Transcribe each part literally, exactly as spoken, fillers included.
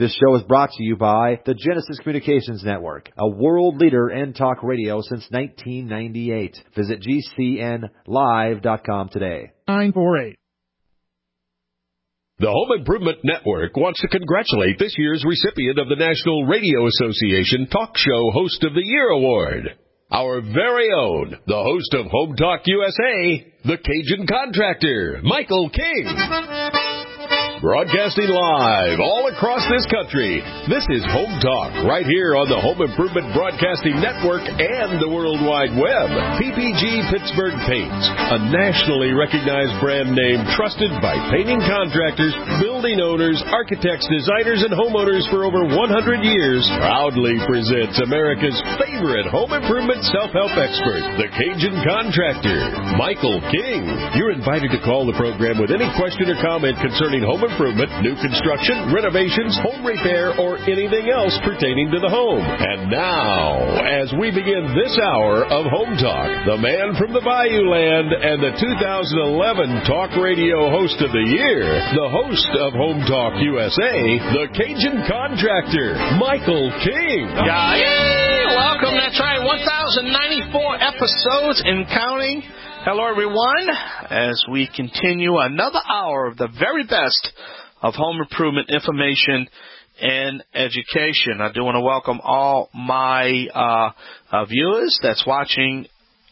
This show is brought to you by the Genesis Communications Network, a world leader in talk radio since nineteen ninety-eight. Visit G C N live dot com today. nine four eight. The Home Improvement Network wants to congratulate this year's recipient of the National Radio Association Talk Show Host of the Year Award. Our very own, the host of Home Talk U S A, the Cajun Contractor, Michael King. Broadcasting live all across this country, this is Home Talk right here on the Home Improvement Broadcasting Network and the World Wide Web. P P G Pittsburgh Paints, a nationally recognized brand name trusted by painting contractors, building owners, architects, designers, and homeowners for over one hundred years, proudly presents America's favorite home improvement self-help expert, the Cajun Contractor, Michael King. You're invited to call the program with any question or comment concerning home improvement, new construction, renovations, home repair, or anything else pertaining to the home. And now, as we begin this hour of Home Talk, the man from the Bayou Land and the two thousand eleven Talk Radio Host of the Year, the host of Home Talk U S A, the Cajun Contractor, Michael King. Yeah, yay! Welcome. That's right. one thousand ninety-four episodes and counting. Hello, everyone, as we continue another hour of the very best of home improvement information and education. I do want to welcome all my uh, uh, viewers that's watching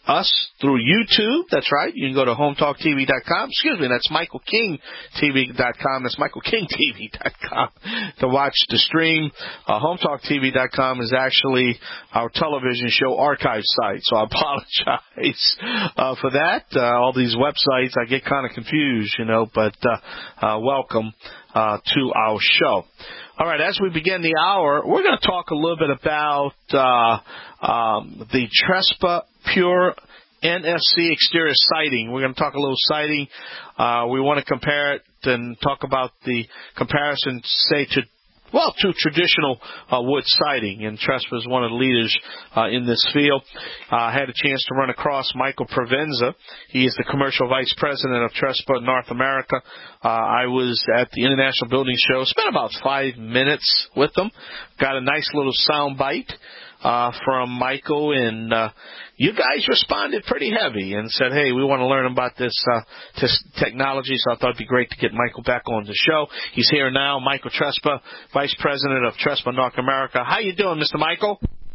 us through YouTube. That's right. You can go to home talk T V dot com. Excuse me, that's Michael King T V dot com. That's Michael King T V dot com to watch the stream. Uh, home talk T V dot com is actually our television show archive site, so I apologize uh, for that. Uh, all these websites, I get kind of confused, you know, but uh, uh, welcome uh, to our show. All right, as we begin the hour, we're going to talk a little bit about uh, um, the Trespa Pure N F C exterior siding. We're going to talk a little siding. Uh, we want to compare it and talk about the comparison, say, to Well, to traditional uh, wood siding, and Trespa is one of the leaders uh, in this field. Uh, I had a chance to run across Michael Provenza. He is the Commercial Vice President of Trespa North America. Uh, I was at the International Building Show, spent about five minutes with them, got a nice little sound bite uh, from Michael, and uh, you guys responded pretty heavy and said, hey, we want to learn about this, uh, this technology, so I thought it'd be great to get Michael back on the show. He's here now, Michael Trespa, Vice President of Trespa North America. How you doing, Mister Michael?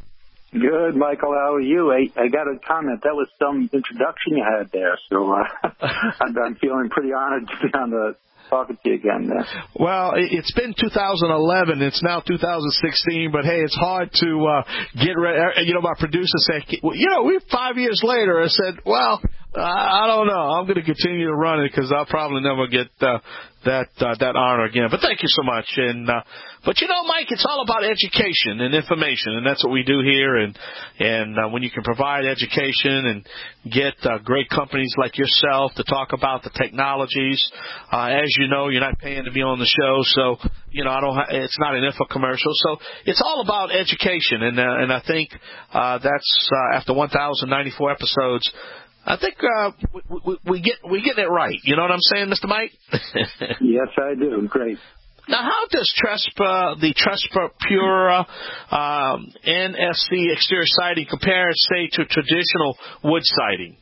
Good, Michael. How are you? I, I got a comment. That was some introduction you had there, so uh, I'm, I'm feeling pretty honored to be on the talking to you again there. Well, it's been two thousand eleven. It's now two thousand sixteen, but, hey, it's hard to uh, get ready. You know, my producer said, you know, we're five years later. I said, well, I don't know. I'm going to continue to run it because I'll probably never get uh, that uh, that honor again. But thank you so much. And uh, but you know, Mike, it's all about education and information, and that's what we do here. And and uh, when you can provide education and get uh, great companies like yourself to talk about the technologies, uh, as you know, you're not paying to be on the show, so you know I don't. Ha- it's not an info commercial, so it's all about education. And uh, and I think uh, that's uh, after one thousand ninety-four episodes. I think uh, we, we, we get we get it right. You know what I'm saying, Mister Mike? Yes, I do. Great. Now, how does Trespa, the Trespa Pura um, N F C exterior siding compare, say, to traditional wood siding?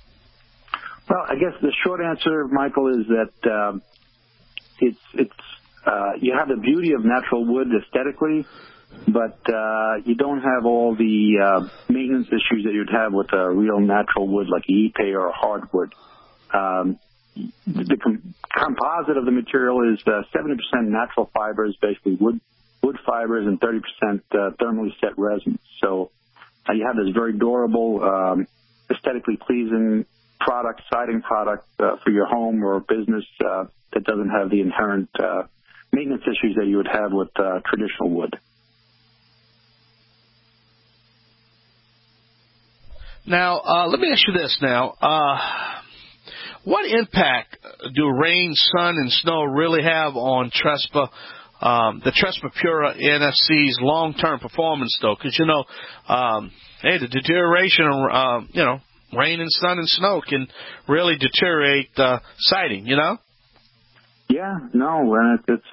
Well, I guess the short answer, Michael, is that um, it's it's uh, you have the beauty of natural wood aesthetically, but uh, you don't have all the uh, maintenance issues that you'd have with a real natural wood like Ipe or a hardwood. Um, the com- composite of the material is uh, seventy percent natural fibers, basically wood wood fibers, and thirty percent uh, thermally set resin. So uh, you have this very durable, um, aesthetically pleasing product, siding product uh, for your home or business uh, that doesn't have the inherent uh, maintenance issues that you would have with uh, traditional wood. Now, uh, let me ask you this now. Uh, what impact do rain, sun, and snow really have on Trespa, um, the Trespa Pura N F C's long-term performance, though? Because, you know, um, hey, the deterioration of, uh, you know, rain and sun and snow can really deteriorate uh, siding, you know? Yeah, no, and it's a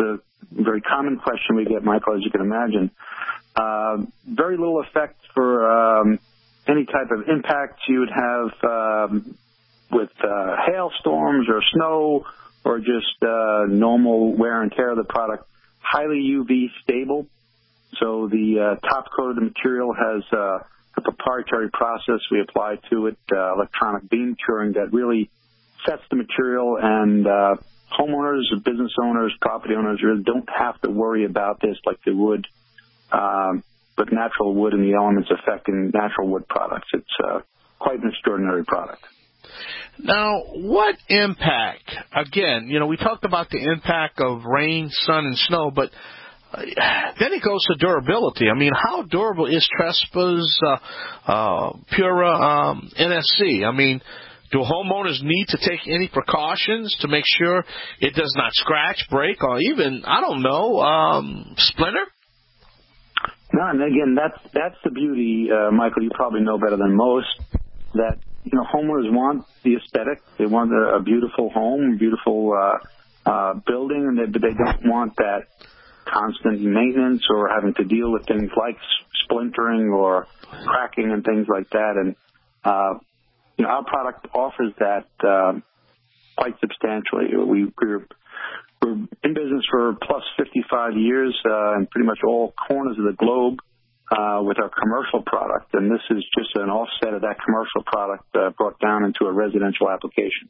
very common question we get, Michael, as you can imagine. Uh, very little effect for um, any type of impact you would have um, with uh, hailstorms or snow or just uh, normal wear and tear of the product. Highly U V stable. So the uh, top coat of the material has uh, a proprietary process we apply to it, uh, electronic beam curing, that really sets the material, and uh, homeowners, business owners, property owners really don't have to worry about this like they would um, with natural wood and the elements affecting natural wood products. It's uh, quite an extraordinary product. Now, what impact, again, you know, we talked about the impact of rain, sun, and snow, but uh, then it goes to durability. I mean, how durable is Trespa's uh, uh, Pura um, N F C? I mean, do homeowners need to take any precautions to make sure it does not scratch, break, or even, I don't know, um, splinter? No, and again, that's that's the beauty, uh, Michael, you probably know better than most, that, you know, homeowners want the aesthetic. They want a, a beautiful home, a beautiful uh, uh, building, and they, but they don't want that constant maintenance or having to deal with things like splintering or cracking and things like that. And, uh, you know, our product offers that uh, quite substantially. We, we're, we're in business for plus fifty-five years uh, in pretty much all corners of the globe. Uh, with our commercial product, and this is just an offset of that commercial product uh, brought down into a residential application.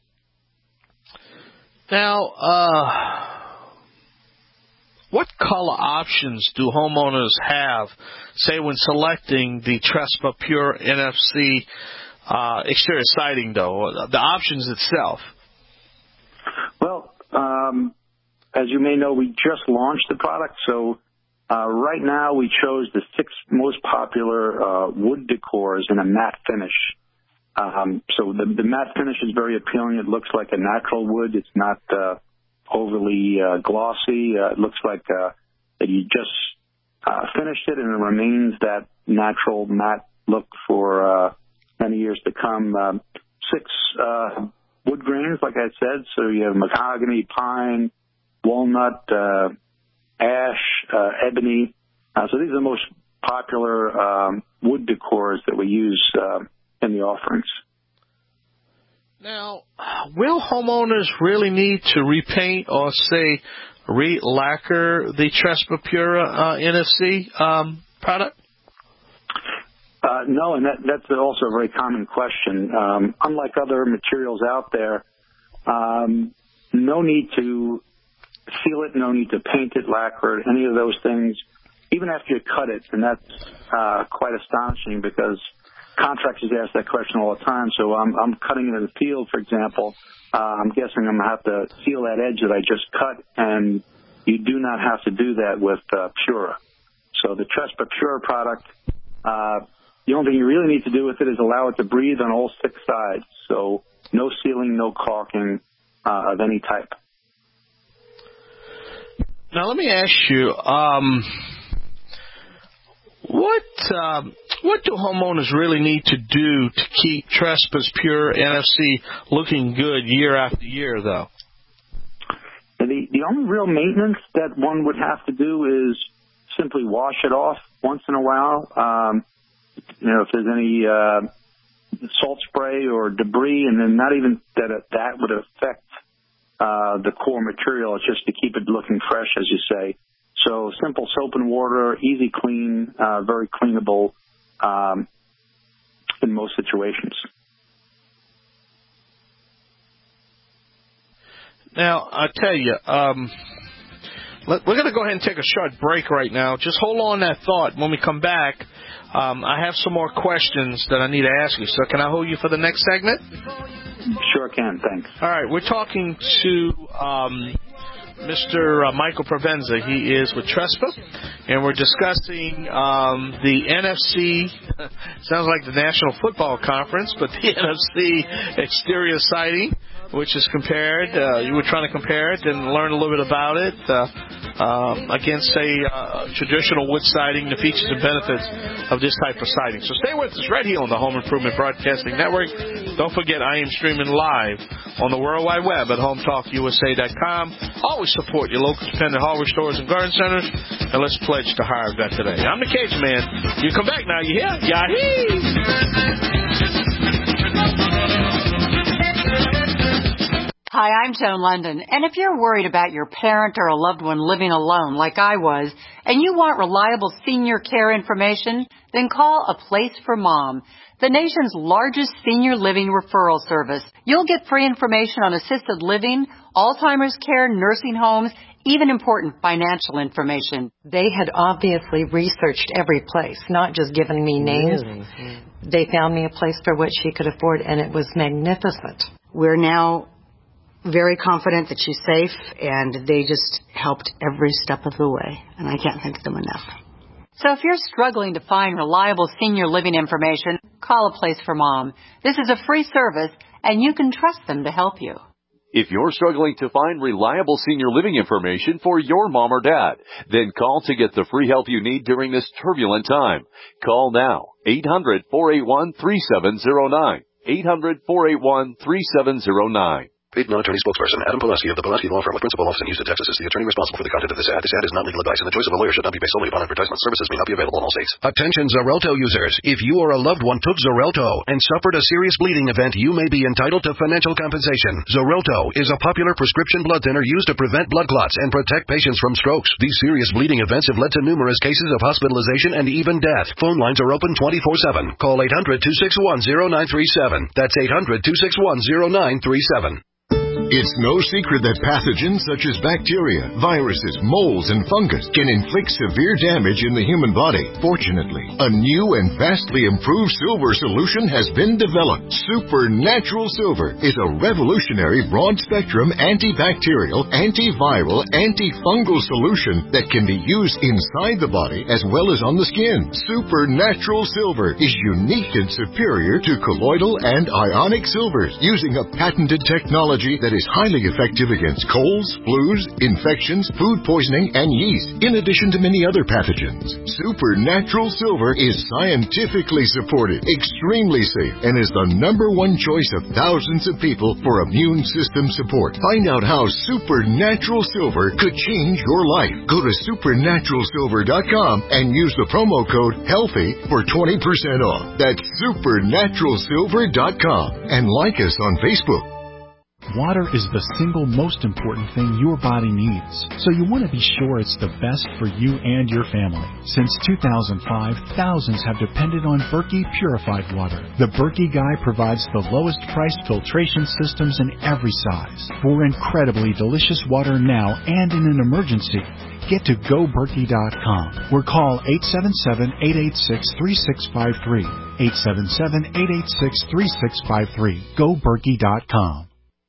Now, uh, what color options do homeowners have, say, when selecting the Trespa Pure N F C uh, exterior siding, though, the options itself? Well, um, as you may know, we just launched the product, so Uh, right now, we chose the six most popular uh, wood decors in a matte finish. Um, so the, the matte finish is very appealing. It looks like a natural wood. It's not uh, overly uh, glossy. Uh, it looks like uh, that you just uh, finished it, and it remains that natural matte look for uh, many years to come. Um, six uh, wood grains, like I said. So you have mahogany, pine, walnut, uh, ash, uh, ebony. Uh, so these are the most popular um, wood decors that we use uh, in the offerings. Now, will homeowners really need to repaint or, say, re-lacquer the Trespa Pura uh, N F C um, product? Uh, no, and that, that's also a very common question. Um, unlike other materials out there, um, no need to seal it, no need to paint it, lacquer it, any of those things, even after you cut it. And that's uh, quite astonishing because contractors ask that question all the time. So I'm, I'm cutting it in the field, for example. Uh, I'm guessing I'm going to have to seal that edge that I just cut, and you do not have to do that with uh, Pura. So the Trespa Pura product, uh, the only thing you really need to do with it is allow it to breathe on all six sides. So no sealing, no caulking uh, of any type. Now, let me ask you, um, what um, what do homeowners really need to do to keep Trespa's Pure N F C looking good year after year, though? The, the only real maintenance that one would have to do is simply wash it off once in a while. Um, you know, if there's any uh, salt spray or debris, and then not even that it, that would affect Uh, the core material. It's just to keep it looking fresh, as you say. So simple soap and water, easy clean, uh, very cleanable um, in most situations. Now, I tell you, um, let, we're going to go ahead and take a short break right now. Just hold on that thought. When we come back, um, I have some more questions that I need to ask you. So can I hold you for the next segment? Sure can, thanks. All right, we're talking to um, Mister Uh, Michael Provenza. He is with Trespa, and we're discussing um, the N F C, sounds like the National Football Conference, but the N F C exterior siding, which is compared, uh, you were trying to compare it and learn a little bit about it. Uh, um, against, say, uh, traditional wood siding, the features and benefits of this type of siding. So stay with us right here on the Home Improvement Broadcasting Network. Don't forget, I am streaming live on the World Wide Web at home talk U S A dot com. Always support your local independent hardware stores and garden centers, and let's pledge to hire a vet today. I'm the Cajun Man. You come back now, you hear? Yahee! Hi, I'm Joan London, and if you're worried about your parent or a loved one living alone like I was, and you want reliable senior care information, then call A Place for Mom, the nation's largest senior living referral service. You'll get free information on assisted living, Alzheimer's care, nursing homes, even important financial information. They had obviously researched every place, not just given me names. Mm-hmm. They found me a place for what she could afford, and it was magnificent. We're now very confident that she's safe, and they just helped every step of the way, and I can't thank them enough. So if you're struggling to find reliable senior living information, call A Place for Mom. This is a free service, and you can trust them to help you. If you're struggling to find reliable senior living information for your mom or dad, then call to get the free help you need during this turbulent time. Call now, eight hundred, four eight one, three seven zero nine, eight hundred, four eight one, three seven zero nine. Paid non-attorney spokesperson Adam Pulaski of the Pulaski Law Firm with principal office in Houston, Texas is the attorney responsible for the content of this ad. This ad is not legal advice, and the choice of a lawyer should not be based solely upon advertisement. Services may not be available in all states. Attention Xarelto users. If you or a loved one took Xarelto and suffered a serious bleeding event, you may be entitled to financial compensation. Xarelto is a popular prescription blood thinner used to prevent blood clots and protect patients from strokes. These serious bleeding events have led to numerous cases of hospitalization and even death. Phone lines are open twenty-four seven. Call eight hundred, two six one, zero nine three seven. That's eight hundred, two six one, zero nine three seven. It's no secret that pathogens such as bacteria, viruses, molds, and fungus can inflict severe damage in the human body. Fortunately, a new and vastly improved silver solution has been developed. Supernatural Silver is a revolutionary broad-spectrum antibacterial, antiviral, antifungal solution that can be used inside the body as well as on the skin. Supernatural Silver is unique and superior to colloidal and ionic silvers, using a patented technology that is highly effective against colds, flus, infections, food poisoning, and yeast, in addition to many other pathogens. Supernatural Silver is scientifically supported, extremely safe, and is the number one choice of thousands of people for immune system support. Find out how Supernatural Silver could change your life. Go to supernatural silver dot com and use the promo code HEALTHY for twenty percent off. That's supernatural silver dot com, and like us on Facebook. Water is the single most important thing your body needs, so you want to be sure it's the best for you and your family. Since two thousand five, thousands have depended on Berkey purified water. The Berkey Guy provides the lowest priced filtration systems in every size. For incredibly delicious water now and in an emergency, get to go berkey dot com or call eight seven seven, eight eight six, three six five three, eight seven seven, eight eight six, three six five three. go berkey dot com.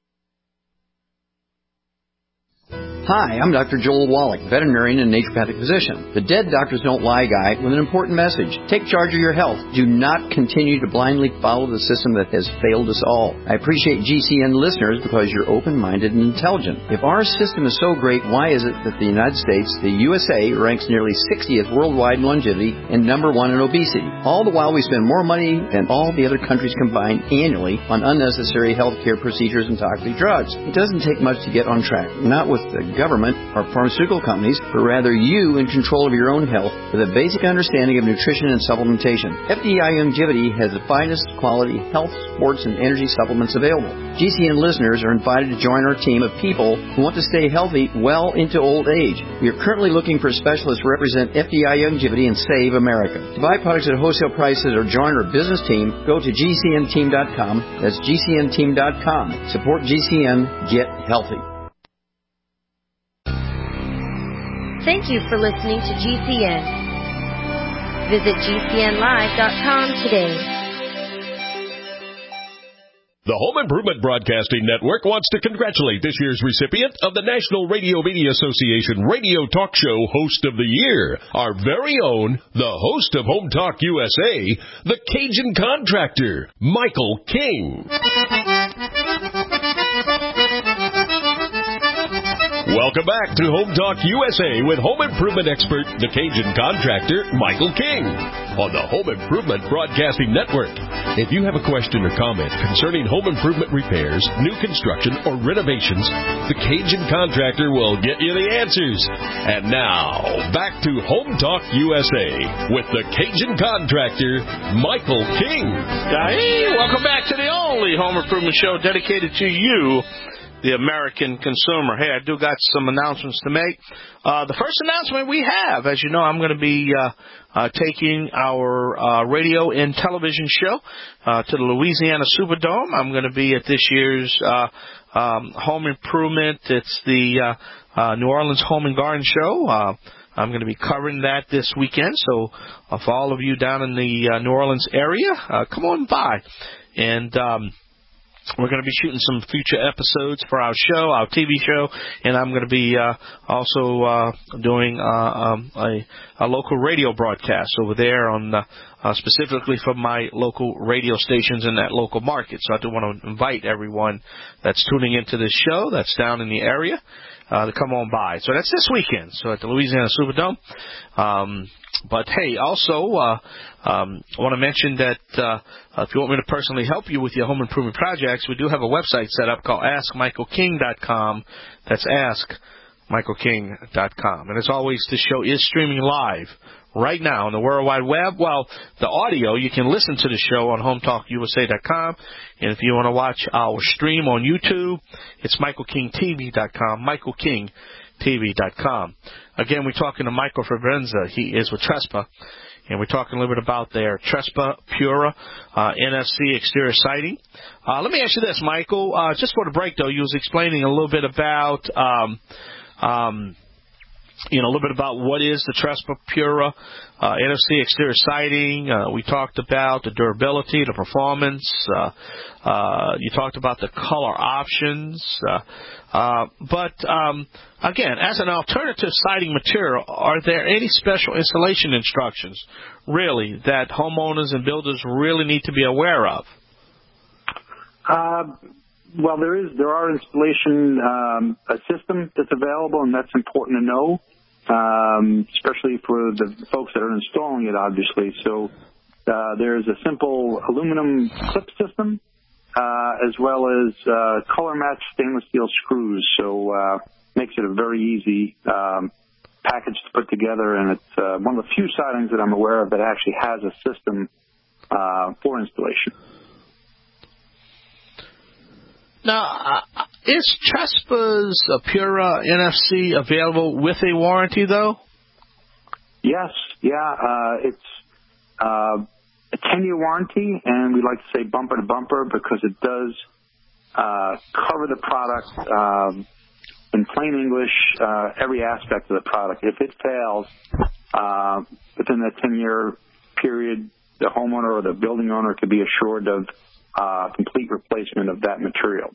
Hi, I'm Doctor Joel Wallach, veterinarian and naturopathic physician. The Dead Doctors Don't Lie guy with an important message. Take charge of your health. Do not continue to blindly follow the system that has failed us all. I appreciate G C N listeners because you're open-minded and intelligent. If our system is so great, why is it that the United States, the U S A, ranks nearly sixtieth worldwide in longevity and number one in obesity? All the while we spend more money than all the other countries combined annually on unnecessary health care procedures and toxic drugs. It doesn't take much to get on track. Not with the government or pharmaceutical companies, but rather you in control of your own health with a basic understanding of nutrition and supplementation. F D I Longevity has the finest quality health, sports, and energy supplements available. G C N listeners are invited to join our team of people who want to stay healthy well into old age. We are currently looking for specialists to represent F D I Longevity and Save America. To buy products at wholesale prices or join our business team, go to G C N team dot com. That's G C N team dot com. Support G C N. Get healthy. Thank you for listening to G C N. Visit G C N live dot com today. The Home Improvement Broadcasting Network wants to congratulate this year's recipient of the National Radio Media Association Radio Talk Show Host of the Year, our very own, the host of Home Talk U S A, the Cajun Contractor, Michael King. Welcome back to Home Talk U S A with home improvement expert, the Cajun contractor, Michael King, on the Home Improvement Broadcasting Network. If you have a question or comment concerning home improvement repairs, new construction, or renovations, the Cajun contractor will get you the answers. And now, back to Home Talk U S A with the Cajun contractor, Michael King. Hey, welcome back to the only home improvement show dedicated to you, the American consumer. Hey, I do got some announcements to make. Uh, the first announcement we have, as you know, I'm going to be uh, uh, taking our uh, radio and television show uh, to the Louisiana Superdome. I'm going to be at this year's uh, um, Home Improvement. It's the uh, uh, New Orleans Home and Garden Show. Uh, I'm going to be covering that this weekend. So uh, for all of you down in the uh, New Orleans area, uh, come on by. And um we're going to be shooting some future episodes for our show, our T V show, and I'm going to be uh, also uh, doing uh, um, a, a local radio broadcast over there on uh, uh, specifically for my local radio stations in that local market. So I do want to invite everyone that's tuning into this show that's down in the area uh, to come on by. So that's this weekend. So at the Louisiana Superdome. Um, But, hey, also, uh, um, I want to mention that uh, if you want me to personally help you with your home improvement projects, we do have a website set up called ask michael king dot com. That's ask michael king dot com. And as always, this show is streaming live right now on the World Wide Web. Well, the audio, you can listen to the show on home talk u s a dot com. And if you want to watch our stream on YouTube, it's michael king t v dot com, michael king t v dot com. Again, we're talking to Michael Fabrenza. He is with Trespa, and we're talking a little bit about their Trespa Pura uh, N F C exterior siding. Uh, let me ask you this, Michael. Uh, just for the break, though, you was explaining a little bit about, um, um, you know, a little bit about what is the Trespa Pura uh, N F C exterior siding. Uh, we talked about the durability, the performance. Uh, uh, you talked about the color options. Uh, uh, but, um, again, as an alternative siding material, are there any special installation instructions, really, that homeowners and builders really need to be aware of? Uh, well, there is. There are installation um, a system that's available, and that's important to know, um, especially for the folks that are installing it, obviously. So uh, there's a simple aluminum clip system, uh, as well as uh, color-matched stainless steel screws. So uh, makes it a very easy um, package to put together, and it's uh, one of the few sidings that I'm aware of that actually has a system uh, for installation. Now, uh, is Trespa's uh, Pura N F C available with a warranty, though? Yes, yeah. Uh, it's uh, a ten-year warranty, and we like to say bumper to bumper because it does uh, cover the product um, in plain English, uh, every aspect of the product. If it fails uh, within that ten-year period, the homeowner or the building owner could be assured of Uh, complete replacement of that material.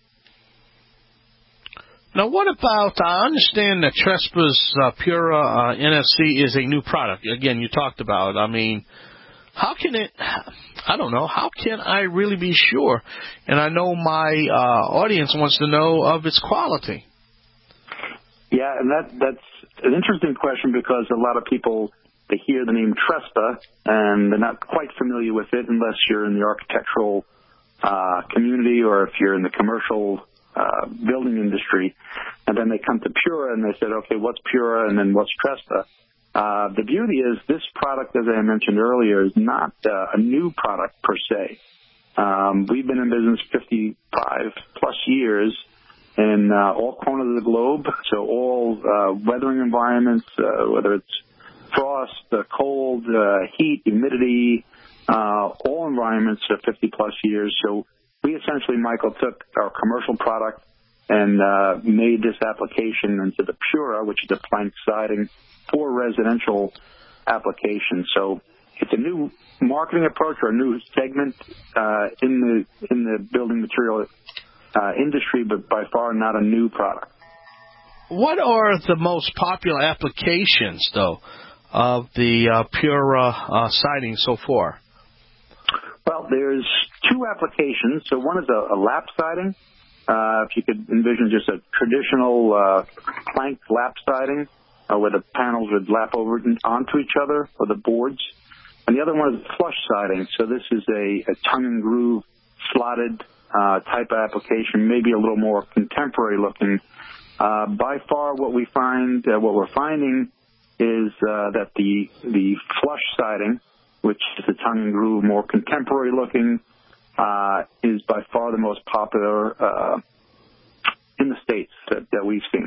Now, what about, I understand that Trespa's uh, Pura uh, N F C is a new product. Again, you talked about, I mean, how can it, I don't know, how can I really be sure? And I know my uh, audience wants to know of its quality. Yeah, and that that's an interesting question because a lot of people, they hear the name Trespa, and they're not quite familiar with it unless you're in the architectural uh, community or if you're in the commercial uh, building industry. And then they come to Pura, and they said, okay, what's Pura, and then what's Trespa? Uh, the beauty is this product, as I mentioned earlier, is not uh, a new product per se. Um, we've been in business fifty-five plus years in uh, all corners of the globe, so all uh, weathering environments, uh, whether it's frost, uh, cold, uh, heat, humidity, uh, all environments for fifty plus years. So we essentially, Michael, took our commercial product and uh, made this application into the Pura, which is a plank siding for residential application. So it's a new marketing approach or a new segment uh, in the in the building material uh, industry, but by far not a new product. What are the most popular applications, though, of the uh, Pura uh, siding so far? Well, there's two applications. So one is a, a lap siding, Uh, if you could envision just a traditional uh, planked lap siding uh, where the panels would lap over onto each other, or the boards. And the other one is flush siding. So this is a, a tongue and groove slotted uh, type of application, maybe a little more contemporary looking. Uh, by far what we find, uh, what we're finding is uh, that the the flush siding, which is the tongue and groove, more contemporary looking, uh, is by far the most popular uh, in the States that, that we've seen.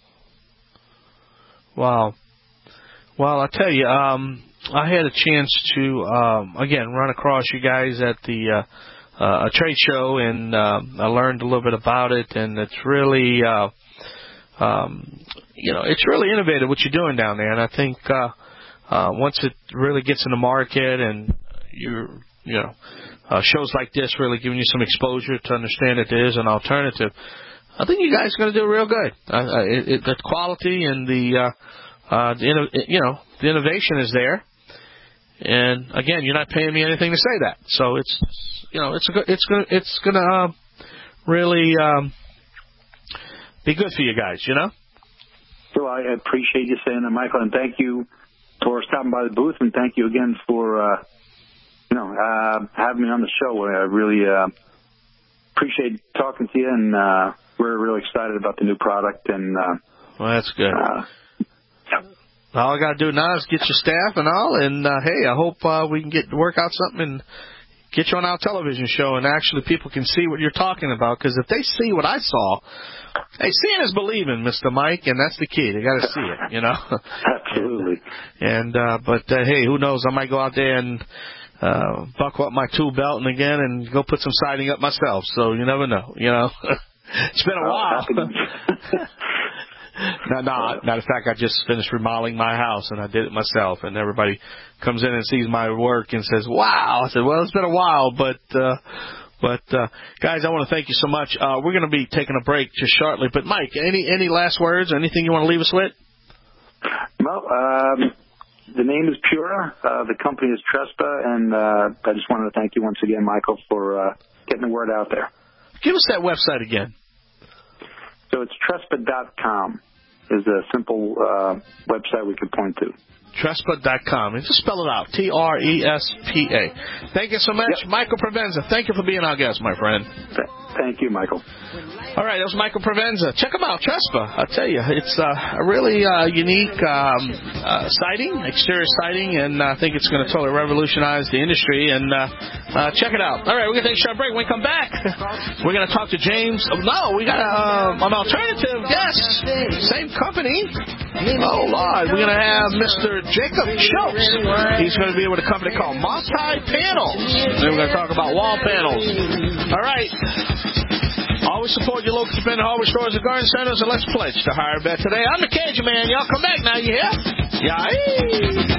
Wow. Well, I tell you, um, I had a chance to, um, again, run across you guys at the uh, uh, a trade show, and uh, I learned a little bit about it, and it's really, uh, um, you know, it's really innovative what you're doing down there, and I think uh, uh, once it really gets in the market and you're, you know, uh, shows like this really giving you some exposure to understand that there is an alternative, I think you guys are going to do real good. Uh, it, it, the quality and the, uh, uh, the, you know, the innovation is there. And again, you're not paying me anything to say that, so it's, you know, it's a, it's gonna it's gonna uh, really um, be good for you guys, you know. So I appreciate you saying that, Michael, and thank you for stopping by the booth, and thank you again for uh, you know uh, having me on the show. I really uh, appreciate talking to you, and uh, we're really excited about the new product. And uh, well, that's good. Uh, All I got to do now is get your staff and all, and uh, hey, I hope uh, we can get work out something and get you on our television show, and actually people can see what you're talking about. Because if they see what I saw, hey, seeing is believing, Mister Mike, and that's the key. They got to see it, you know. Absolutely. and uh, but uh, hey, who knows? I might go out there and uh, buckle up my tool belt and again and go put some siding up myself. So you never know, you know. It's been a while. No, no, matter of fact, I just finished remodeling my house, and I did it myself, and everybody comes in and sees my work and says, wow. I said, well, it's been a while, but, uh, but, uh, guys, I want to thank you so much. Uh, we're going to be taking a break just shortly, but Mike, any, any last words, anything you want to leave us with? Well, um, the name is Pura, uh, the company is Trespa, and, uh, I just wanted to thank you once again, Michael, for, uh, getting the word out there. Give us that website again. So it's Trespa dot com is a simple uh, website we could point to. Trespa dot com. And just spell it out. T R E S P A. Thank you so much. Yep. Michael Provenza, thank you for being our guest, my friend. Th- thank you, Michael. All right, that was Michael Provenza. Check him out, Trespa. I'll tell you, it's uh, a really uh, unique um, uh, siding, exterior siding, and I think it's going to totally revolutionize the industry. And uh, uh, check it out. All right, we're going to take a short break. When we come back, we're going to talk to James. Oh, no, we got uh, an alternative guest. Same company. Oh, Lord. We're going to have Mister Jacob Schultz. He's going to be with a company called Multi Panels. And we're going to talk about wall panels. All right. Always support your local independent hardware stores and garden centers, and let's pledge to hire better today. I'm the Cajun Man. Y'all come back now, you hear? Yeah.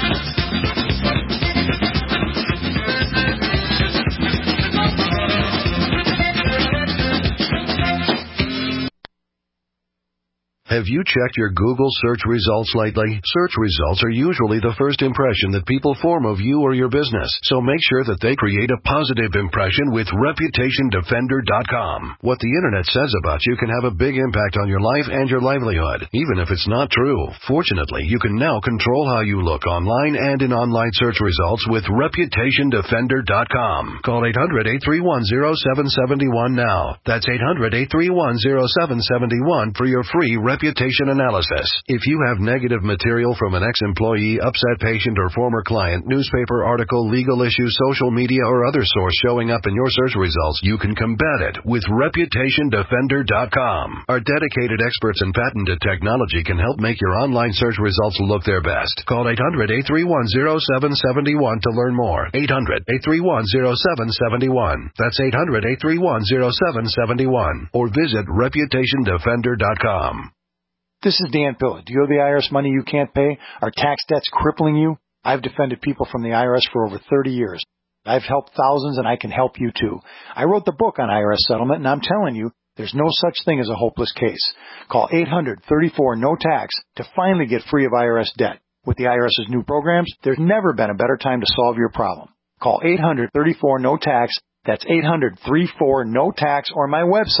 Have you checked your Google search results lately? Search results are usually the first impression that people form of you or your business, so make sure that they create a positive impression with Reputation Defender dot com. What the Internet says about you can have a big impact on your life and your livelihood, even if it's not true. Fortunately, you can now control how you look online and in online search results with Reputation Defender dot com. Call eight hundred, eight three one, zero seven seven one now. That's eight hundred, eight three one, zero seven seven one for your free reputation analysis. If you have negative material from an ex-employee, upset patient, or former client, newspaper article, legal issue, social media, or other source showing up in your search results, you can combat it with Reputation Defender dot com. Our dedicated experts in patented technology can help make your online search results look their best. Call eight hundred, eight three one, zero seven seven one to learn more. eight hundred, eight three one, zero seven seven one. That's eight hundred, eight three one, zero seven seven one. Or visit Reputation Defender dot com. This is Dan Pilla. Do you owe the I R S money you can't pay? Are tax debts crippling you? I've defended people from the I R S for over thirty years. I've helped thousands, and I can help you too. I wrote the book on I R S settlement, and I'm telling you, there's no such thing as a hopeless case. Call eight hundred, thirty-four, no tax to finally get free of I R S debt. With the IRS's new programs, there's never been a better time to solve your problem. Call eight hundred, thirty-four, no tax. That's eight hundred, thirty-four, no tax, or my website,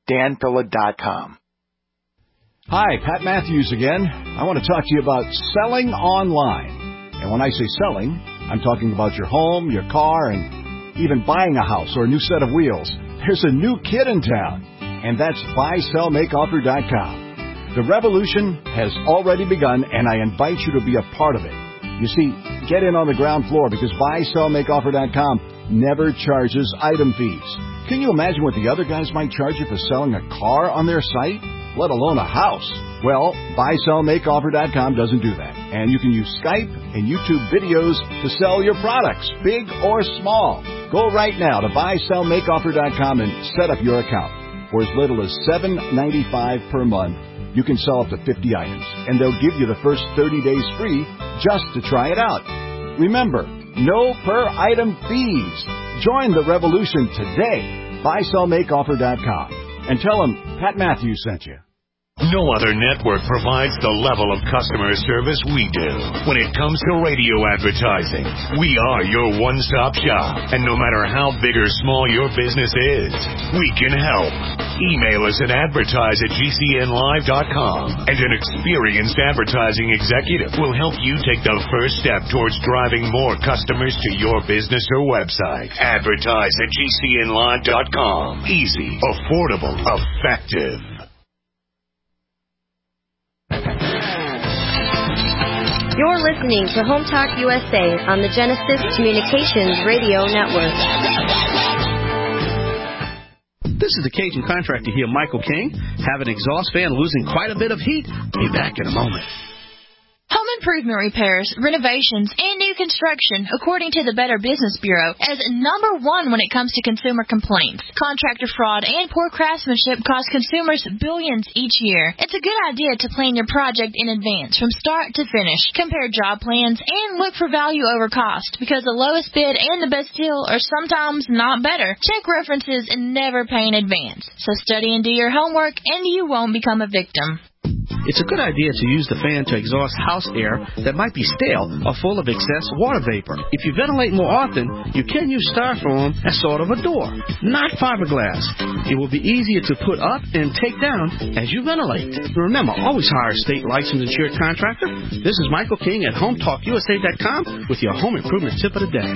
dan pilla dot com. Hi, Pat Matthews again. I want to talk to you about selling online. And when I say selling, I'm talking about your home, your car, and even buying a house or a new set of wheels. There's a new kid in town, and that's buy sell make offer dot com. The revolution has already begun, and I invite you to be a part of it. You see, get in on the ground floor because buy sell make offer dot com never charges item fees. Can you imagine what the other guys might charge you for selling a car on their site, let alone a house? Well, buy sell make offer dot com doesn't do that. And you can use Skype and YouTube videos to sell your products, big or small. Go right now to buy sell make offer dot com and set up your account. For as little as seven dollars and ninety-five cents per month, you can sell up to fifty items, and they'll give you the first thirty days free just to try it out. Remember, no per-item fees. Join the revolution today. buy sell make offer dot com. And tell them Pat Matthews sent you. No other network provides the level of customer service we do. When it comes to radio advertising, we are your one-stop shop. And no matter how big or small your business is, we can help. Email us at advertise at G C N live dot com, and an experienced advertising executive will help you take the first step towards driving more customers to your business or website. Advertise at G C N live dot com. Easy, affordable, effective. You're listening to Home Talk U S A on the Genesis Communications Radio Network. This is the Cajun contractor here, Michael King. Have an exhaust fan losing quite a bit of heat? Be back in a moment. Home improvement repairs, renovations, and new construction, according to the Better Business Bureau, as number one when it comes to consumer complaints. Contractor fraud and poor craftsmanship cost consumers billions each year. It's a good idea to plan your project in advance from start to finish. Compare job plans and look for value over cost, because the lowest bid and the best deal are sometimes not better. Check references and never pay in advance. So study and do your homework, and you won't become a victim. It's a good idea to use the fan to exhaust house air that might be stale or full of excess water vapor. If you ventilate more often, you can use styrofoam as sort of a door, not fiberglass. It will be easier to put up and take down as you ventilate. Remember, always hire a state licensed insured contractor. This is Michael King at home talk U S A dot com with your home improvement tip of the day.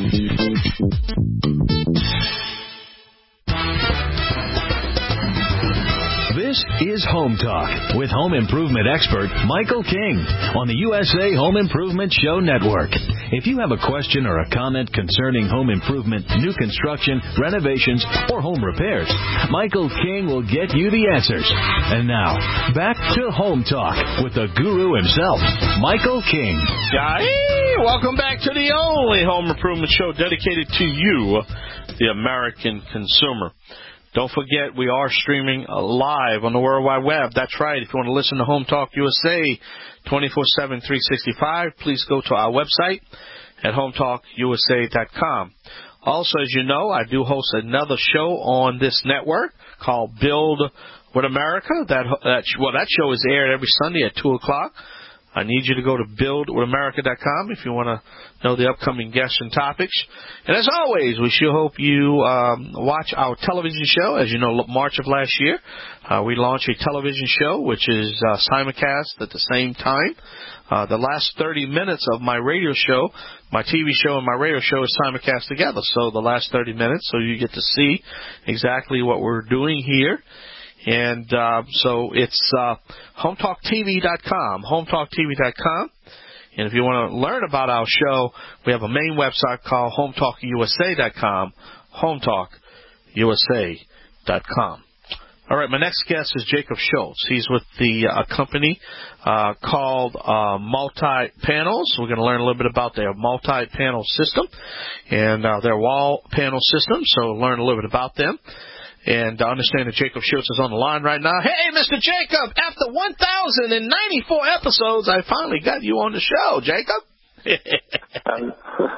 This is Home Talk with home improvement expert Michael King on the U S A Home Improvement Show Network. If you have a question or a comment concerning home improvement, new construction, renovations, or home repairs, Michael King will get you the answers. And now, back to Home Talk with the guru himself, Michael King. Hey, welcome back to the only home improvement show dedicated to you, the American consumer. Don't forget, we are streaming live on the World Wide Web. That's right. If you want to listen to Home Talk U S A twenty-four seven, three sixty-five, please go to our website at home talk U S A dot com. Also, as you know, I do host another show on this network called Build with America. That, that Well, that show is aired every Sunday at two o'clock. I need you to go to build with america dot com if you want to know the upcoming guests and topics. And as always, we sure hope you um, watch our television show. As you know, March of last year, uh, we launched a television show, which is uh, simulcast at the same time. Uh, the last thirty minutes of my radio show, my T V show and my radio show is simulcast together. So the last thirty minutes, so you get to see exactly what we're doing here. And uh, so it's uh, home talk T V dot com, home talk T V dot com. And if you want to learn about our show, we have a main website called home talk U S A dot com, home talk U S A dot com. All right, my next guest is Jacob Schultz. He's with the uh, company uh, called uh, Multi-Panels. We're going to learn a little bit about their multi-panel system and uh, their wall panel system, so we'll learn a little bit about them. And I understand that Jacob Schultz is on the line right now. Hey, Mister Jacob, after one thousand ninety-four episodes, I finally got you on the show, Jacob. um,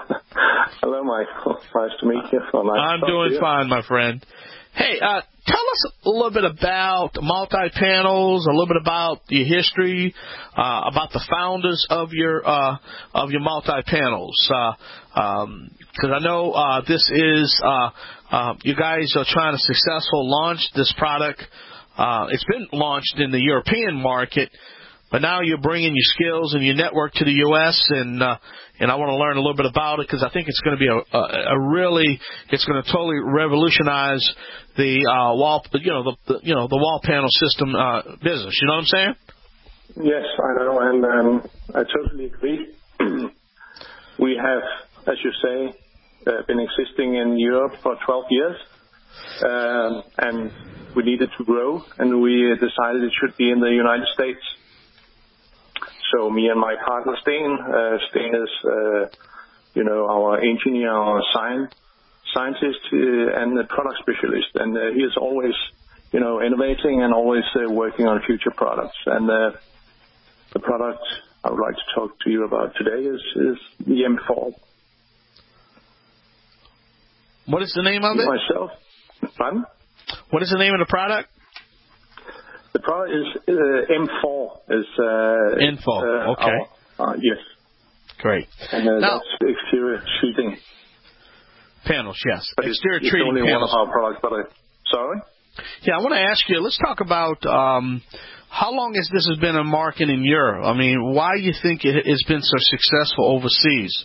hello, Michael. Nice to meet you. Well, nice I'm doing you. fine, my friend. Hey, uh, tell us a little bit about multi-panels, a little bit about your history, uh, about the founders of your uh, of your multi-panels. Because uh, um, I know uh, this is, uh, uh, you guys are trying to successful launch this product Uh, it's been launched in the European market, but now you're bringing your skills and your network to the U S and uh, and I want to learn a little bit about it because I think it's going to be a, a, a really it's going to totally revolutionize the uh, wall you know the, the you know the wall panel system uh, business. You know what I'm saying? Yes, I know, and um, I totally agree. We have, as you say, uh, been existing in Europe for twelve years, um, and we needed to grow, and we decided it should be in the United States. So me and my partner Sten, uh, Sten is, uh, you know, our engineer, our science, scientist, uh, and the product specialist, and uh, he is always, you know, innovating and always uh, working on future products. And uh, the product I would like to talk to you about today is, is the M four. What is the name of it? Myself. Pardon? What is the name of the product? The product is uh, M four. Is uh, Info. Uh, okay. Our, uh, yes. Great. And uh, now, that's exterior sheeting. Panels, yes. But exterior it's, it's treating only panels. one of our products, but I, sorry? Yeah, I want to ask you, let's talk about um, how long has this has been a market in Europe? I mean, why do you think it has been so successful overseas?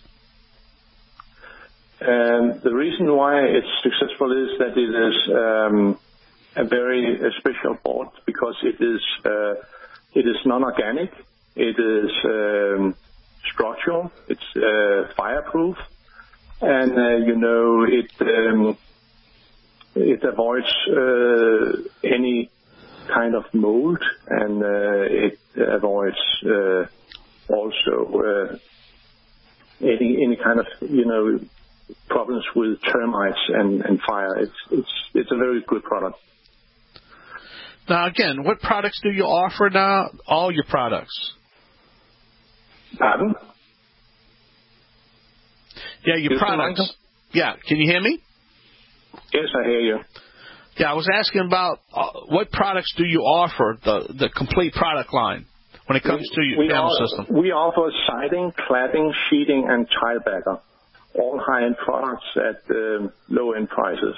And the reason why it's successful is that it is um, a very uh, special board because it is uh, it is non-organic, it is um, structural, it's uh, fireproof, and uh, you know it um, it avoids uh, any kind of mold, and uh, it avoids uh, also uh, any any kind of you know. problems with termites and, and fire. It's it's it's a very good product. Now, again, what products do you offer now? All your products. Pardon? Yeah, your Yes, products. Yeah, can you hear me? Yes, I hear you. Yeah, I was asking about uh, what products do you offer, the the complete product line, when it comes we, to your we panel offer, system? We offer siding, cladding, sheeting, and tile bagger. All high-end products at um, low-end prices.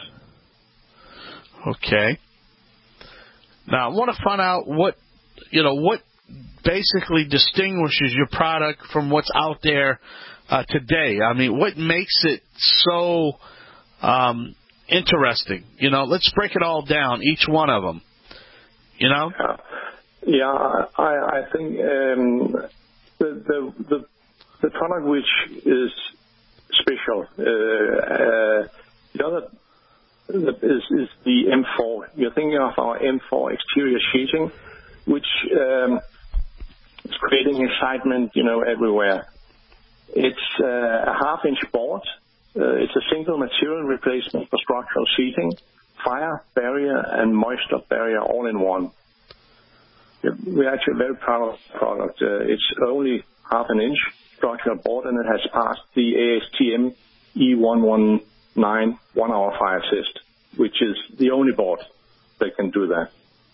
Okay. Now, I want to find out what, you know, what basically distinguishes your product from what's out there uh, today. I mean, what makes it so um, interesting? You know, let's break it all down, each one of them. You know? Yeah, yeah I, I think um, the, the the the product which is special. Uh, uh, the other is, is the M four. You're thinking of our M four exterior sheeting, which um, is creating excitement, you know, everywhere. It's uh, a half-inch board. Uh, it's a single material replacement for structural sheeting, fire barrier, and moisture barrier all in one. We're actually very proud of the product. Uh, it's only half an inch structural board, and it has passed the A S T M E one one nine one-hour fire test, which is the only board that can do that.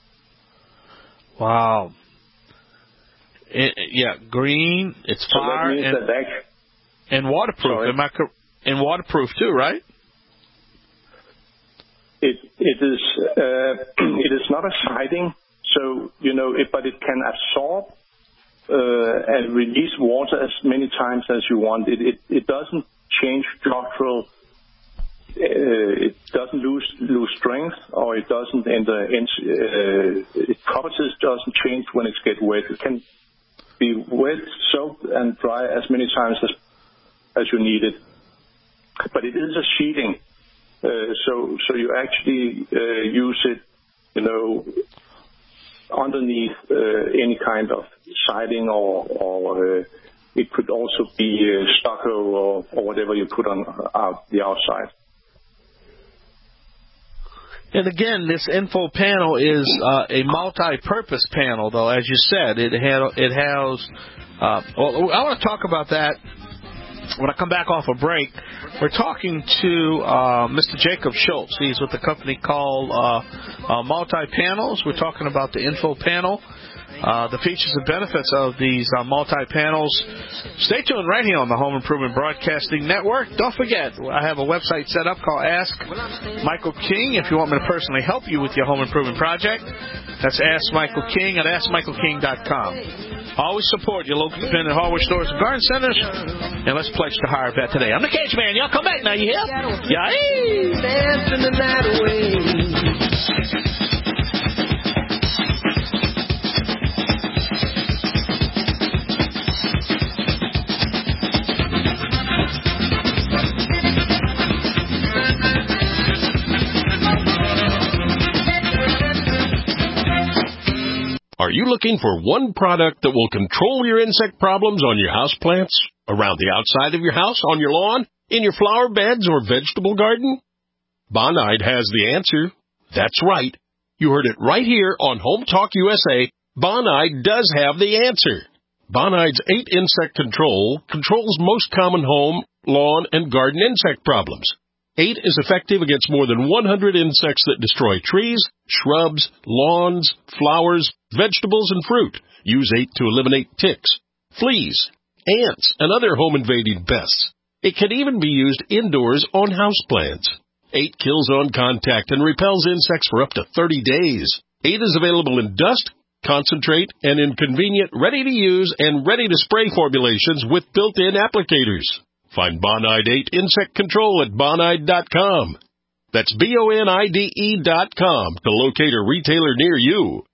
Wow. It, yeah, green, it's so fire, that means and, that that, and waterproof. sorry. Am I cor- and waterproof too, right? It it is uh, it is not a siding, so you know, it, but it can absorb Uh, and release water as many times as you want. It it, it doesn't change structural. Uh, it doesn't lose lose strength, or it doesn't enter. Uh, its properties doesn't change when it gets wet. It can be wet, soaked, and dry as many times as as you need it. But it is a sheeting, uh, so so you actually uh, use it, you know, underneath uh, any kind of siding, or, or uh, it could also be uh, stucco or, or whatever you put on out the outside. And again, this info panel is uh, a multi-purpose panel, though, as you said. It had it has. Uh, well, I want to talk about that when I come back off a break. We're talking to uh, Mister Jacob Schultz. He's with a company called uh, uh, Multi Panels. We're talking about the info panel. uh, the features and benefits of these uh, multi-panels. Stay tuned right here on the Home Improvement Broadcasting Network. Don't forget, I have a website set up called Ask Michael King if you want me to personally help you with your home improvement project. That's Ask Michael King at ask michael king dot com. Always support your local independent hardware stores and garden centers. And let's pledge to hire a vet today. I'm the Cage Man. Y'all come back now, you hear? Yeah. Are you looking for one product that will control your insect problems on your houseplants, around the outside of your house, on your lawn, in your flower beds or vegetable garden? Bonide has the answer. That's right. You heard it right here on Home Talk U S A. Bonide does have the answer. Bonide's eight Insect Control controls most common home, lawn, and garden insect problems. eight is effective against more than one hundred insects that destroy trees, shrubs, lawns, flowers, vegetables, and fruit. Use eight to eliminate ticks, fleas, ants, and other home-invading pests. It can even be used indoors on houseplants. eight kills on contact and repels insects for up to thirty days. eight is available in dust, concentrate, and in convenient, ready-to-use and ready-to-spray formulations with built-in applicators. Find Bonide eight Insect Control at bonide dot com. That's B O N I D E dot com to locate a retailer near you.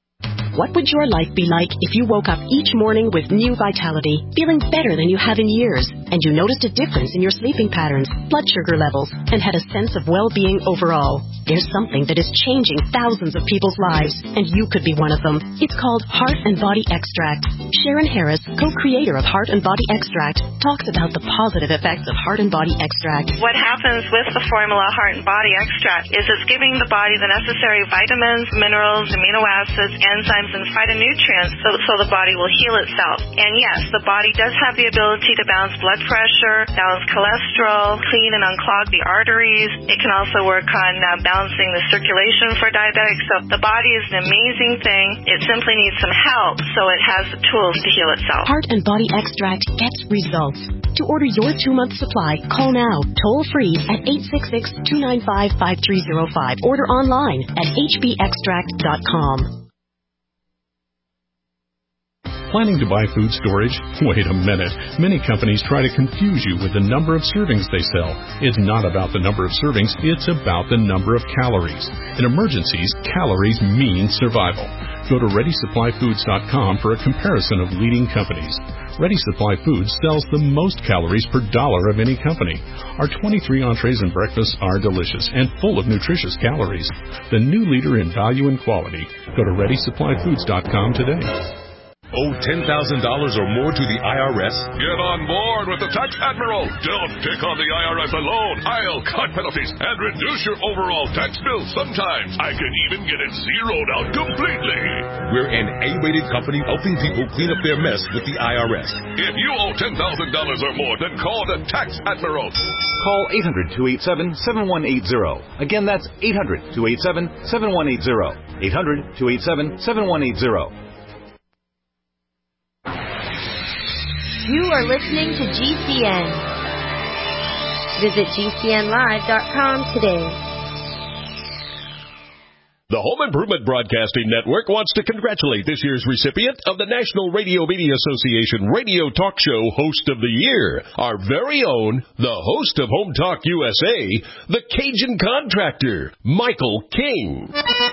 What would your life be like if you woke up each morning with new vitality, feeling better than you have in years, and you noticed a difference in your sleeping patterns, blood sugar levels, and had a sense of well-being overall? There's something that is changing thousands of people's lives, and you could be one of them. It's called Heart and Body Extract. Sharon Harris, co-creator of Heart and Body Extract, talks about the positive effects of Heart and Body Extract. What happens with the formula Heart and Body Extract is it's giving the body the necessary vitamins, minerals, amino acids, enzymes, and phytonutrients so, so the body will heal itself. And yes, the body does have the ability to balance blood pressure, balance cholesterol, clean and unclog the arteries. It can also work on uh, balancing the circulation for diabetics. So the body is an amazing thing. It simply needs some help so it has the tools to heal itself. Heart and Body Extract gets results. To order your two-month supply, call now, toll-free at eight six six, two nine five, five three zero five. Order online at h b extract dot com. Planning to buy food storage? Wait a minute. Many companies try to confuse you with the number of servings they sell. It's not about the number of servings, it's about the number of calories. In emergencies, calories mean survival. Go to ready supply foods dot com for a comparison of leading companies. Ready Supply Foods sells the most calories per dollar of any company. Our twenty-three entrees and breakfasts are delicious and full of nutritious calories. The new leader in value and quality. Go to ready supply foods dot com today. Owe ten thousand dollars or more to the I R S? Get on board with the Tax Admiral. Don't pick on the I R S alone. I'll cut penalties and reduce your overall tax bill. Sometimes I can even get it zeroed out completely. We're an A-rated company helping people clean up their mess with the I R S. If you owe ten thousand dollars or more, then call the Tax Admiral. Call eight hundred, two eight seven, seven one eight zero. Again, that's eight hundred, two eight seven, seven one eight zero. eight hundred, two eight seven, seven one eight zero. You are listening to G C N. Visit G C N live dot com today. The Home Improvement Broadcasting Network wants to congratulate this year's recipient of the National Radio Media Association Radio Talk Show Host of the Year, our very own, the host of Home Talk U S A, the Cajun Contractor, Michael King.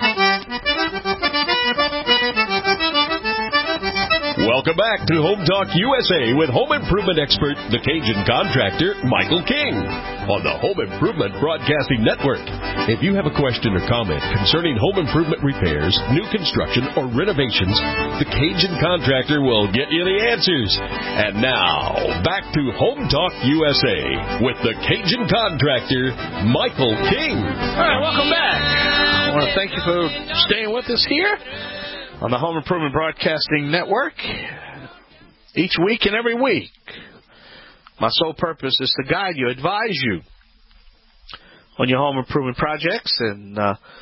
Welcome back to Home Talk U S A with home improvement expert, the Cajun Contractor, Michael King, on the Home Improvement Broadcasting Network. If you have a question or comment concerning home improvement repairs, new construction, or renovations, the Cajun Contractor will get you the answers. And now, back to Home Talk U S A with the Cajun Contractor, Michael King. All right, welcome back. I want to thank you for staying with us here on the Home Improvement Broadcasting Network each week and every week. My sole purpose is to guide you, advise you on your home improvement projects, and uh,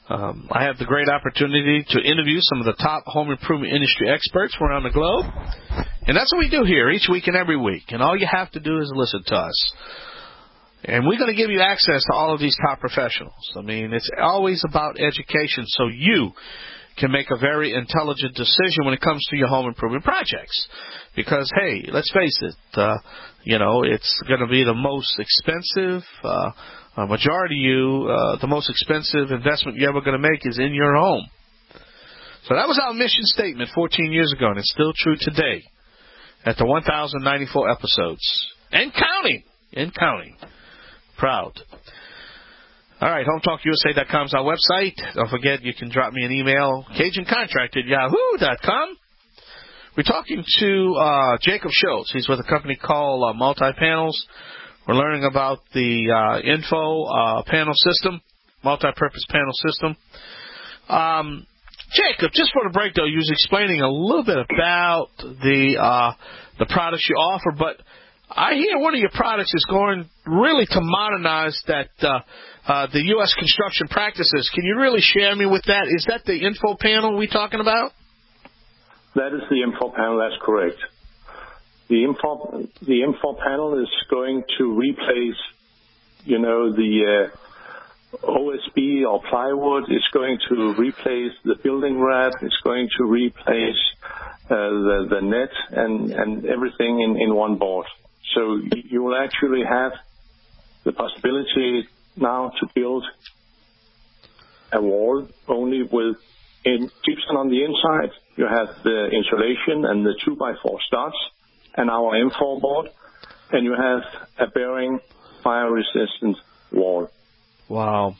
Um, I have the great opportunity to interview some of the top home improvement industry experts from around the globe. And that's what we do here each week and every week. And all you have to do is listen to us. And we're going to give you access to all of these top professionals. I mean, it's always about education so you can make a very intelligent decision when it comes to your home improvement projects. Because, hey, let's face it, uh, you know, it's going to be the most expensive, uh, a majority of you, uh, the most expensive investment you're ever going to make is in your home. So that was our mission statement fourteen years ago, and it's still true today at the one thousand ninety-four episodes. And counting. And counting. Proud. All right, home talk U S A dot com is our website. Don't forget, you can drop me an email, Cajun Contract at yahoo dot com. We're talking to uh, Jacob Schultz. He's with a company called uh, Multi-Panels. We're learning about the uh, info uh, panel system, multi-purpose panel system. Um, Jacob, just for the break, though, you was explaining a little bit about the uh, the products you offer, but I hear one of your products is going really to modernize that uh, uh, the U S construction practices. Can you really share me with that? Is that the info panel we're talking about? That is the info panel. That's correct. The info the info panel is going to replace, you know, the uh, O S B or plywood. It's going to replace the building wrap. It's going to replace uh, the the net and and everything in in one board. So you will actually have the possibility now to build a wall only with in gypsum on the inside. You have the insulation and the two by four studs and our M four board, and you have a bearing fire-resistant wall. Wow.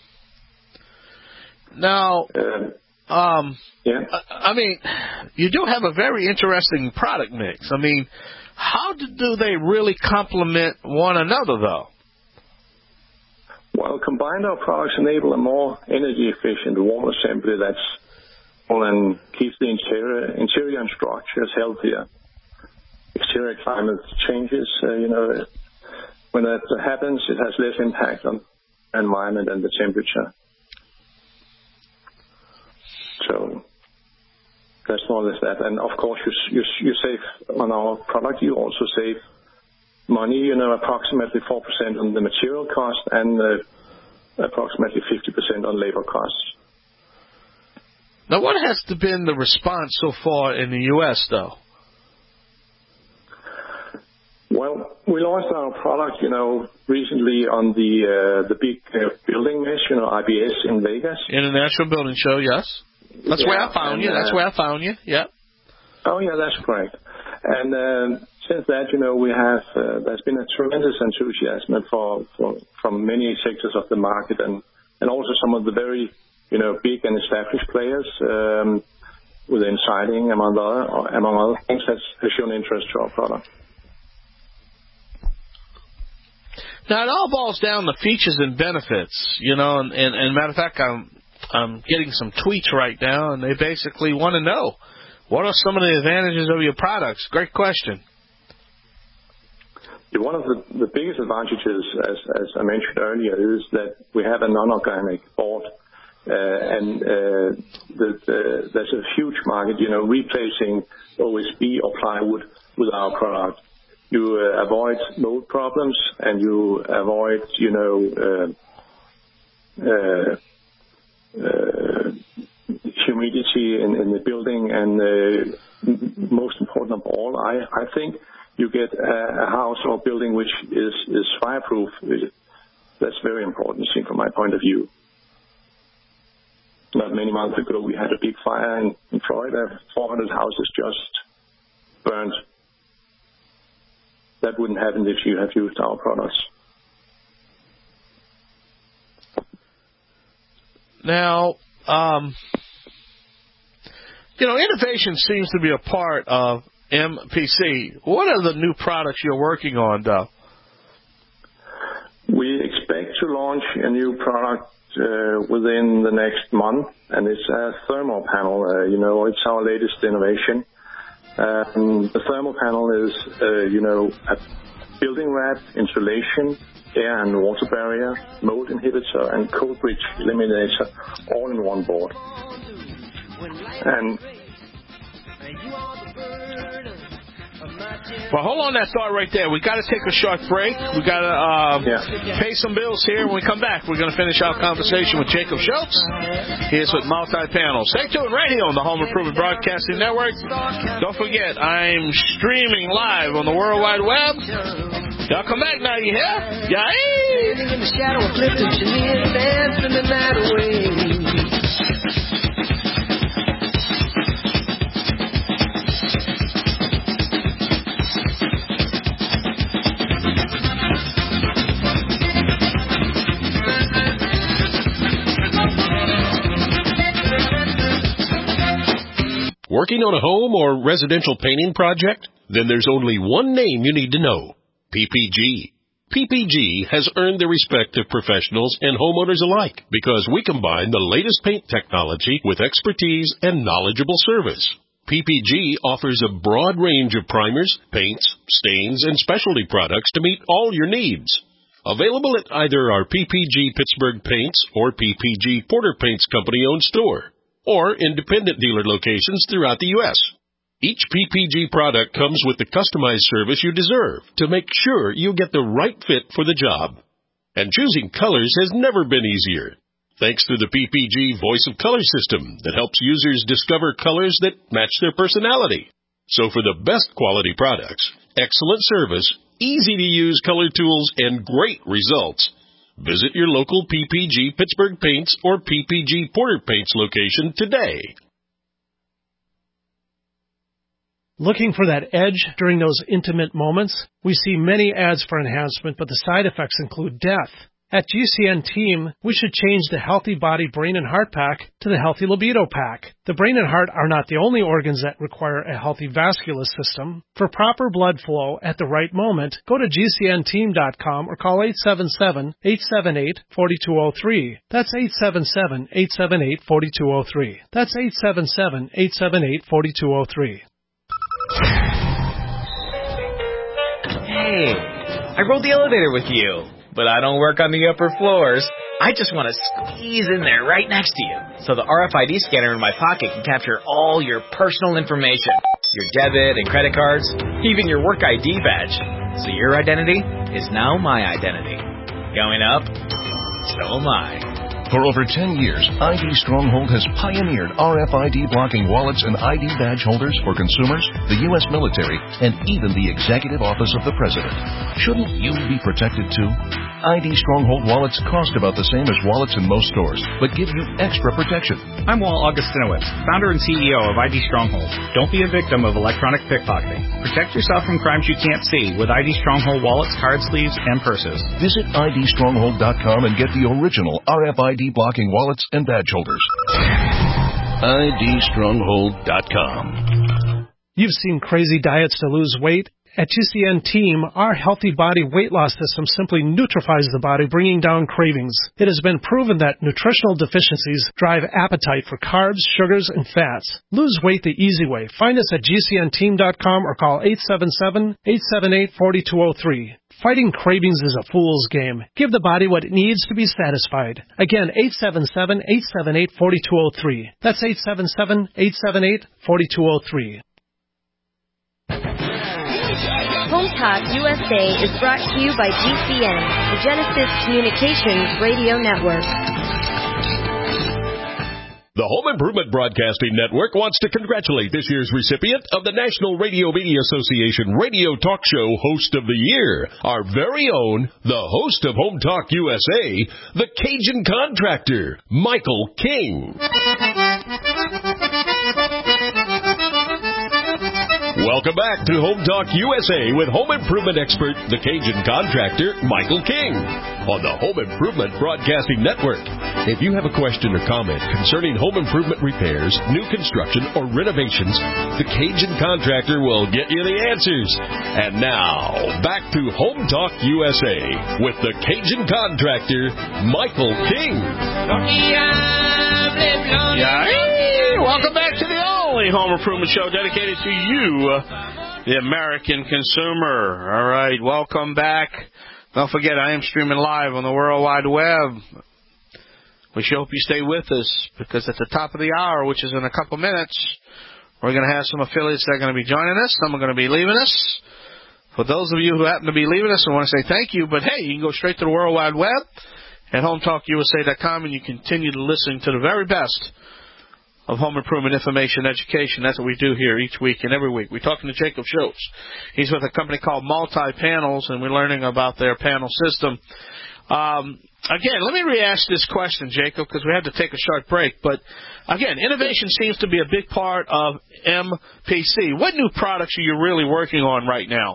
Now, uh, um, yeah. I, I mean, you do have a very interesting product mix. I mean, how do, do they really complement one another, though? Well, combined, our products enable a more energy-efficient wall assembly that's and keeps the interior, interior and structures healthier. Exterior climate changes, uh, you know, when that happens, it has less impact on the environment and the temperature. So that's more or less that. And of course, you, you, you save on our product. You also save money, you know, approximately four percent on the material cost and uh, approximately fifty percent on labor costs. Now, what has been the response so far in the U S, though? Well, we launched our product, you know, recently on the uh, the big uh, building mesh, you know, I B S in Vegas. International Building Show, yes. That's yeah, where I found and, you. That's uh, where I found you. Yeah. Oh, yeah, that's correct. And uh, since that, you know, we have uh, there's been a tremendous enthusiasm for, for from many sectors of the market, and and also some of the very, you know, big and established players um, within siding, among other among other things, has, has shown interest to our product. Now, it all boils down to features and benefits, you know, and, and, and matter of fact, I'm, I'm getting some tweets right now, and they basically want to know, what are some of the advantages of your products? Great question. One of the, the biggest advantages, as, as I mentioned earlier, is that we have a non-organic board, uh, and uh, the, the, there's a huge market, you know, replacing O S B or plywood with our product. You uh, avoid mold problems, and you avoid, you know, uh, uh, uh, humidity in, in the building, and uh, most important of all, I, I think you get a, a house or building which is, is fireproof. That's very important, I think, from my point of view. Not many months ago, we had a big fire in, in Florida. four hundred houses just burned. That wouldn't happen if you have used our products. Now, um, you know, innovation seems to be a part of M P C. What are the new products you're working on, though? We expect to launch a new product uh, within the next month, and it's a thermal panel. Uh, you know, it's our latest innovation. Um, the thermal panel is, uh, you know, a building wrap, insulation, air and water barrier, mold inhibitor, and cold bridge eliminator all in one board. And well, hold on that thought right there. We got to take a short break. We got to um, yeah. pay some bills here. When we come back, we're going to finish our conversation with Jacob Schultz. Here's with Multi-Panel. Stay tuned right here on the Home Improvement Broadcasting Network. Don't forget, I'm streaming live on the World Wide Web. Y'all come back now, you hear? Yeah. Standing in the shadow of Clifton Chenier, dancing the night away. Working on a home or residential painting project? Then there's only one name you need to know. P P G. P P G has earned the respect of professionals and homeowners alike because we combine the latest paint technology with expertise and knowledgeable service. P P G offers a broad range of primers, paints, stains, and specialty products to meet all your needs. Available at either our P P G Pittsburgh Paints or P P G Porter Paints Company-owned store, or independent dealer locations throughout the U S Each P P G product comes with the customized service you deserve to make sure you get the right fit for the job. And choosing colors has never been easier, thanks to the P P G Voice of Color system that helps users discover colors that match their personality. So for the best quality products, excellent service, easy-to-use color tools, and great results, visit your local P P G Pittsburgh Paints or P P G Porter Paints location today. Looking for that edge during those intimate moments? We see many ads for enhancement, but the side effects include death. At G C N Team, we should change the Healthy Body, Brain, and Heart Pack to the Healthy Libido Pack. The brain and heart are not the only organs that require a healthy vascular system. For proper blood flow at the right moment, go to G C N team dot com or call eight seven seven, eight seven eight, four two zero three. That's eight seven seven, eight seven eight, four two zero three. That's eight seven seven, eight seven eight, four two zero three. Hey, I rode the elevator with you, but I don't work on the upper floors. I just want to squeeze in there right next to you, so the R F I D scanner in my pocket can capture all your personal information, your debit and credit cards, even your work I D badge. So your identity is now my identity. Going up, so am I. For over ten years, I D Stronghold has pioneered R F I D blocking wallets and I D badge holders for consumers, the U S military, and even the Executive Office of the President. Shouldn't you be protected too? I D Stronghold wallets cost about the same as wallets in most stores, but give you extra protection. I'm Walt Augustinowicz, founder and C E O of I D Stronghold. Don't be a victim of electronic pickpocketing. Protect yourself from crimes you can't see with I D Stronghold wallets, card sleeves, and purses. Visit I D stronghold dot com and get the original R F I D blocking wallets and badge holders. I D stronghold dot com. You've seen crazy diets to lose weight. At G C N Team, our Healthy Body weight loss system simply neutralizes the body, bringing down cravings. It has been proven that nutritional deficiencies drive appetite for carbs, sugars, and fats. Lose weight the easy way. Find us at G C N team dot com or call eight seven seven, eight seven eight, four two zero three. Fighting cravings is a fool's game. Give the body what it needs to be satisfied. Again, eight seven seven, eight seven eight, four two zero three. That's eight seven seven, eight seven eight, four two zero three. Home Talk U S A is brought to you by G C N, the Genesis Communications Radio Network. The Home Improvement Broadcasting Network wants to congratulate this year's recipient of the National Radio Media Association Radio Talk Show Host of the Year, our very own, the host of Home Talk U S A, the Cajun Contractor, Michael King. Welcome back to Home Talk U S A with home improvement expert, the Cajun Contractor, Michael King, on the Home Improvement Broadcasting Network. If you have a question or comment concerning home improvement repairs, new construction, or renovations, the Cajun Contractor will get you the answers. And now, back to Home Talk U S A with the Cajun Contractor, Michael King. Yeah, welcome back to the only home improvement show dedicated to you, the American consumer. All right, welcome back Don't forget, I am streaming live on the World Wide Web. We sure hope you stay with us, because at the top of the hour, which is in a couple minutes, we're going to have some affiliates that are going to be joining us. Some are going to be leaving us. For those of you who happen to be leaving us, I want to say thank you. But, hey, you can go straight to the World Wide Web at home talk U S A dot com, and you continue to listen to the very best of home improvement information education. That's what we do here each week and every week. We're talking to Jacob Schultz. He's with a company called Multi Panels, and we're learning about their panel system. Um, again, let me re-ask this question, Jacob, because we had to take a short break. But, again, innovation seems to be a big part of M P C. What new products are you really working on right now?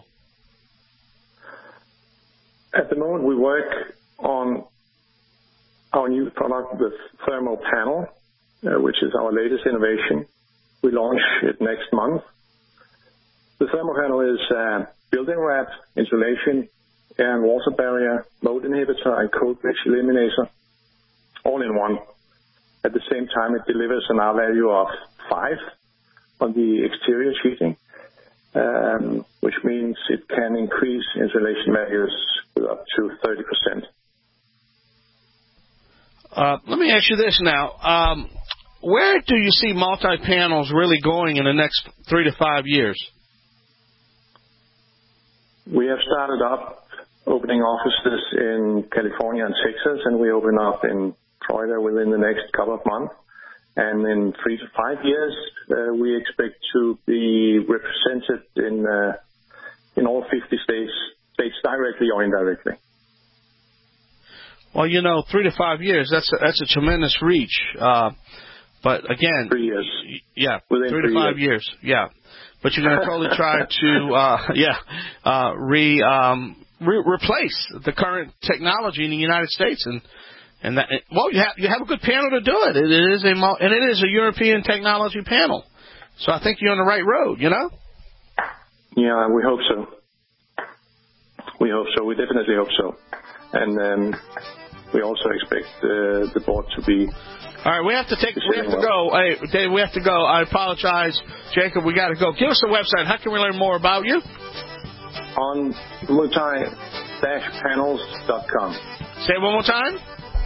At the moment, we work on our new product, the thermal panel, uh, which is our latest innovation. We launch it next month. The thermal panel is uh, building wrap, insulation, and water barrier, mold inhibitor, and cold mix eliminator, all in one. At the same time, it delivers an R value of five on the exterior sheeting, um, which means it can increase insulation values with up to thirty percent. Uh, let me ask you this now. Um, where do you see multi-panels really going in the next three to five years? We have started up opening offices in California and Texas, and we open up in Florida within the next couple of months. And in three to five years, uh, we expect to be represented in uh, in all fifty states, states directly or indirectly. Well, you know, three to five years, that's a, that's a tremendous reach. Uh, but, again, three years. Yeah, within three, three to five years. years, yeah. But you're going to totally try to, uh, yeah, uh, re, um, re- replace the current technology in the United States. And, and that, well, you have, you have a good panel to do it. It is a, and it is a European technology panel. So I think you're on the right road, you know? Yeah, we hope so. We hope so. We definitely hope so. And um, we also expect uh, the board to be... All right, we have to take. We have to go. Hey, Dave, we have to go. I apologize, Jacob. We got to go. Give us a website. How can we learn more about you? On multi dash panels dot com. Say it one more time.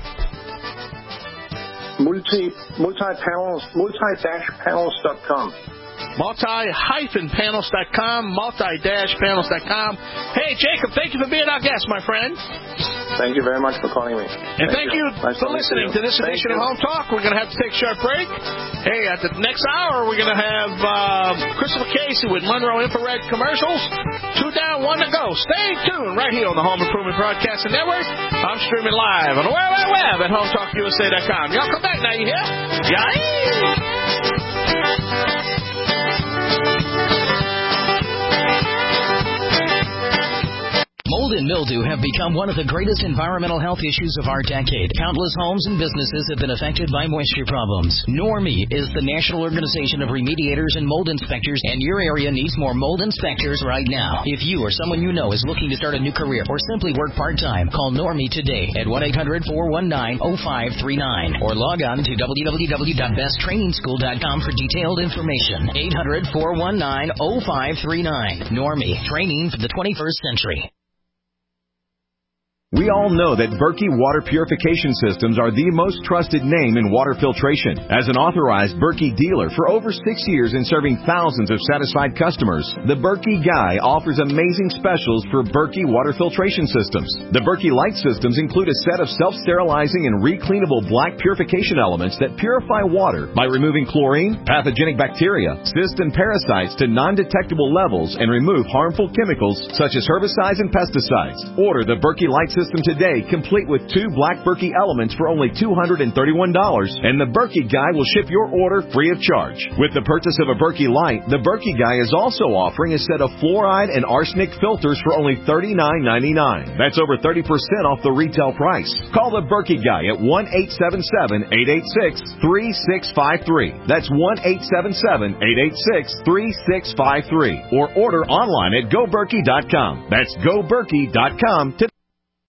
Multi multi panels multi dash panels dot com. multi panels dot com. multi panels dot com. Hey, Jacob, thank you for being our guest, my friend. Thank you very much for calling me. And thank, thank you, you nice for listening to, to this edition of Home Talk. We're going to have to take a short break. Hey, at the next hour, we're going to have uh, Christopher Casey with Monroe Infrared Commercials. Two down, one to go. Stay tuned right here on the Home Improvement Broadcasting Network. I'm streaming live on the World Wide Web at home talk U S A dot com. Y'all come back now, you hear? Yeah. Mold and mildew have become one of the greatest environmental health issues of our decade. Countless homes and businesses have been affected by moisture problems. Normie is the national organization of remediators and mold inspectors, and your area needs more mold inspectors right now. If you or someone you know is looking to start a new career or simply work part-time, call Normie today at one eight hundred four one nine oh five three nine or log on to w w w dot best training school dot com for detailed information. eight hundred four one nine oh five three nine. Normie, training for the twenty-first century. We all know that Berkey Water Purification Systems are the most trusted name in water filtration. As an authorized Berkey dealer for over six years and serving thousands of satisfied customers, the Berkey Guy offers amazing specials for Berkey Water Filtration Systems. The Berkey Light Systems include a set of self-sterilizing and recleanable black purification elements that purify water by removing chlorine, pathogenic bacteria, cysts, and parasites to non-detectable levels and remove harmful chemicals such as herbicides and pesticides. Order the Berkey Light Systems System today, complete with two black Berkey elements for only two hundred thirty-one dollars, and the Berkey Guy will ship your order free of charge. With the purchase of a Berkey Light, the Berkey Guy is also offering a set of fluoride and arsenic filters for only thirty-nine ninety-nine. That's over thirty percent off the retail price. Call the Berkey Guy at one eight seven seven, eight eight six, three six five three. That's one eight seven seven, eight eight six, three six five three. Or order online at go berkey dot com. That's go berkey dot com today.